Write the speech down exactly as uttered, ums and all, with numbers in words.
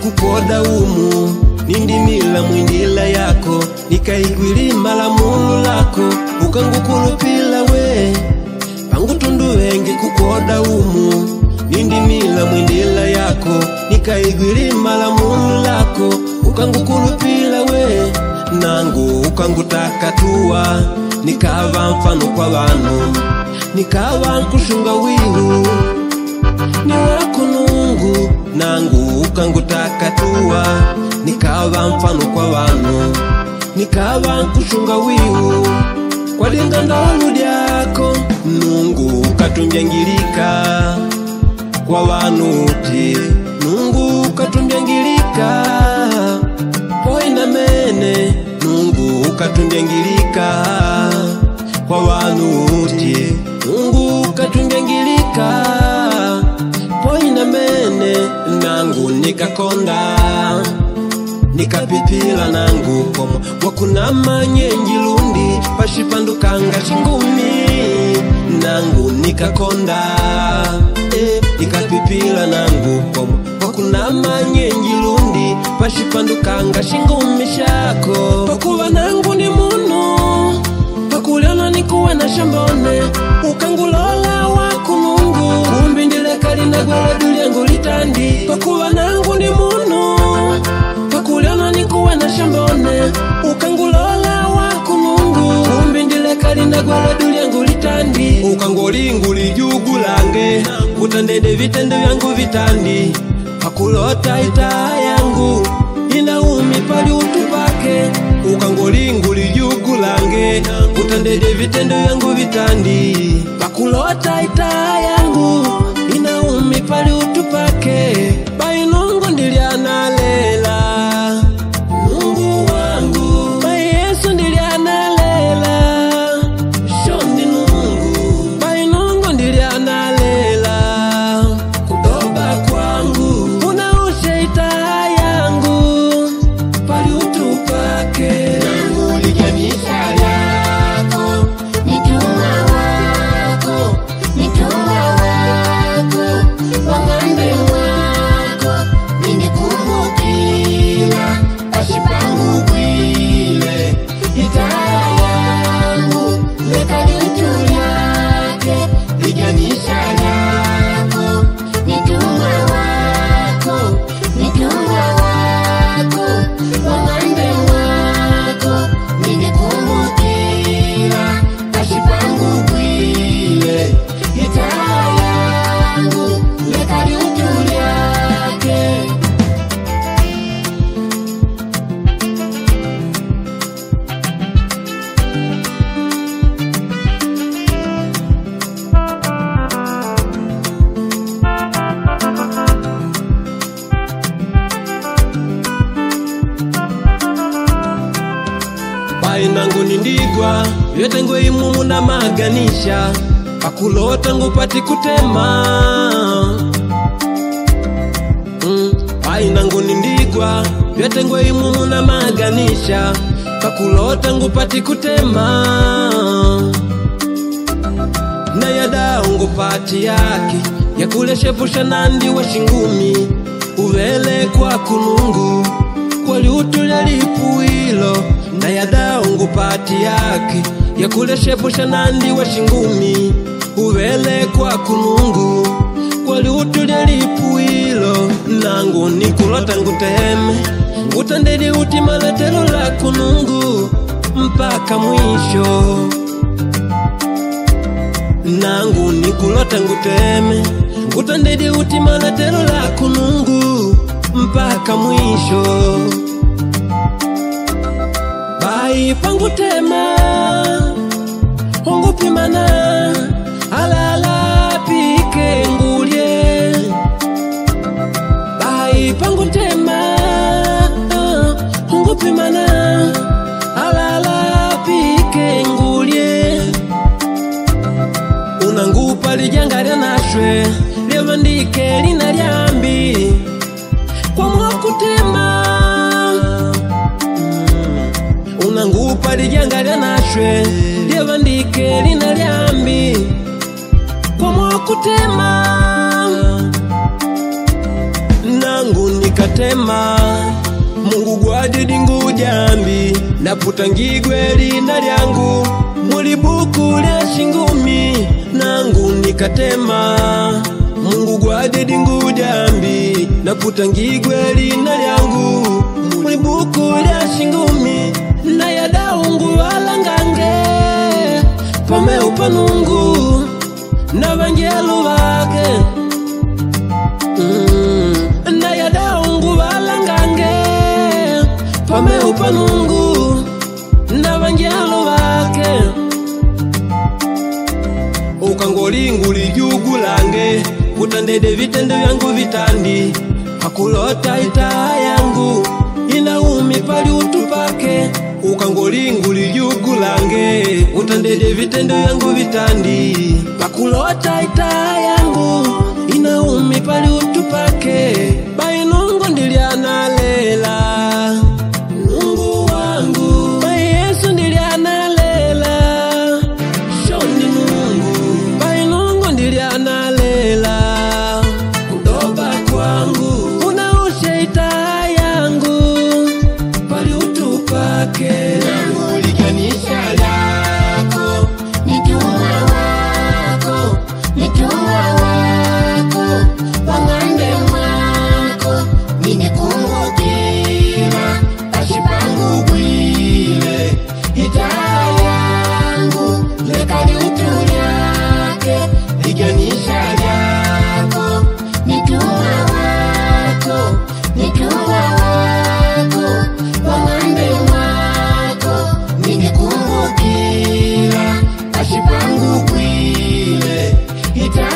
kukoda umu nindimila mwindila yako nikaigwilima la mulu lako ukangukulupila we pangu tundu wengi kukoda umu nindimila mwindila yako nikaigwilima la mulu lako ukangukulupila we nangu ukangutaka tuwa nikava mfano kwa vanu nikava nkushunga wihu ni wako Nungu nangu ukangutaka tuwa nikava mfano kwa vanu nikava nkushunga wihu kwa linga ndolu dyako Nungu ukatumbia ngilika kwa vanu uti Nungu ukatumbia ngilika poi na mene Nungu ukatumbia ngilika kwa vanu uti Nungu ukatumbia ngilika poi na mene nangu nikakonda nikapipila nangu komo wakunama nyenjilundi pashipandukanga shingumi nangu nikakonda eh, nikapipila nangu komo wakunama nyenjilundi pashipandukanga shingumi shako pakuwa nangu ni munu pakuliona nikuwa na shambone ukangulola waku Nungu kumbi ndileka linagwele dulyangu litandi pakuwa nangu ni munu pakuliona nikuwa na shambone ukangulola waku Nungu kumbi ndileka linagwele dulyangu litandi ukangolingu lijugu lange utandede vitendo vyangu vitandi pakulota ita yangu inaumi pali utupake ukangolingu lijugu lange utandede vitendo vyangu vitandi pakulota ita yangu inaumi pali utupake bai Nungu ndiliana lela Nungu wangu bai Yesu ndiliana lela shondi Nungu bai Nungu ndiliana lela kudoba kwangu unaushe ita yangu pali utupake Nangu lijanisha yako nituma wako nituma wako wangande wako nindikumbukila ashipangu kwile itaya yangu leka litu yake lijanisha yako nituma wako nituma wako wangande wako nindikumbukila ashipangu kwile itaya yangu leka litu yake bai nangu nindigwa yetengwe imumu na maganisha pakulota ngupati kutema mm. bai nangu nindigwa yetengwe imumu na maganisha pakulota ngupati kutema na yada ngupati yake yakuleshepusha nandi wa shingumi uvele kwa kunungu kwali utule lipuilo na yada ngupati yake yakuleshepusha nandi wa shingumi uvele kwa kunungu kwali utule lipuilo nangu nikulota nguteme ngutandedi uti maletelo la kunungu mpaka mwisho nangu nikulota nguteme ngutandedi uti maletelo la kunungu mpaka mwisho bai pangu tema hongu pimana alala pike ngulye bai pangu tema hongu pimana alala pike ngulye unangupa lijangaria nashwe levandike lina lyambi kwa mwakutema unangupa lijangaria nashwe levandike lina lyambi kwa mwakutema nangu nika nikatema Mungu gwadidi ngujambi naputangigwe lina lyangu mulibuku lya shingumi nangu nikatema Mungu gwadidi ngujambi naputangigwe lina lyangu mulibuku lya shingumi na yadaungu walangange pame upanungu na banjelu bake mm. na yadaungu walangange pame upanungu na banjelu bake ukangolingu lijugulange kutandede vitendo vyangu vitandi hakulota ita yangu inaumi pali utupake ukangolingu lijugulange utandede vitendo vyangu vitandi hakulota ita yangu inaumi pali utupake bainungu ndiliana lela Mungu wangu bai Yesu ndiliana lela shoni Mungu bainungu ndiliana lela kudoba kwangu unaushe ita yangu pali utupake Nangu liganisha lako nituma wako nituma wako wangande mwako ninikumbukira ashipangu bwile ita yangu lekali utulyake liganisha lyako nituma wako nituma wako wangande mwako ninikumbukira ashipangu bwile ita